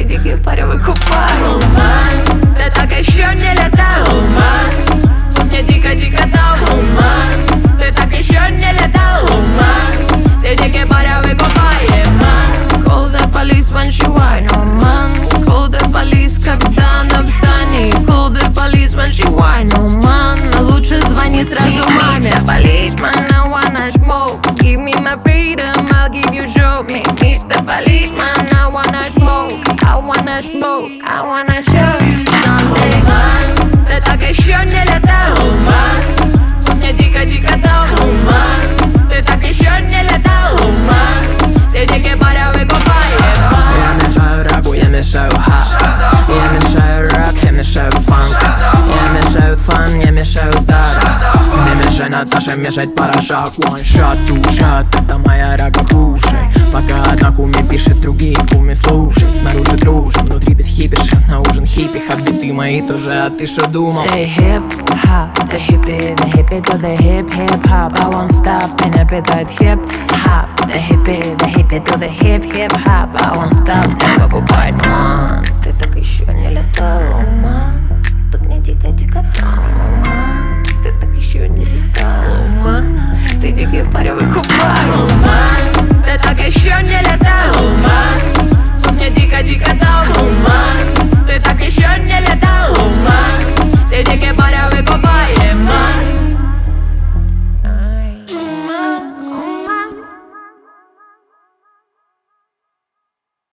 Ты дикий парень, выкупай. Ты так еще не летал. Мне дико-дико дал. Ты так еще не летал. Ты дикий парень, выкупай. Call the police when she whine, oh man. Call the police, когда она в здании. Call the police when she whine, oh man. Но лучше звони сразу маме. Policeman, I wanna smoke. Give me my freedom, I'll give you show me. Mr. Policeman, I wanna smoke. I wanna smoke, I wanna show you something. Ты так еще не летал. Мне дико-дико дал. Ты так еще не летал. Ты дикий парень, выкупай. Я мешаю рэпу, я мешаю хас. Я мешаю рэп, я мешаю фанк. Я мешаю фан, я мешаю дар. Не мешай, Наташа, мешать порошок. One shot, two shot, это моя рага, кушай. Пока одна куми пишет, другие куми слушают. Снаружи дружим, внутри без хипиша. На ужин хиппи, хабиты мои тоже, а ты шо думал? Say hip-hop, the hippie to the hip-hop. I won't stop, меня питает hip-hop. The hippie to the hip-hop. I won't stop, не покупай, man.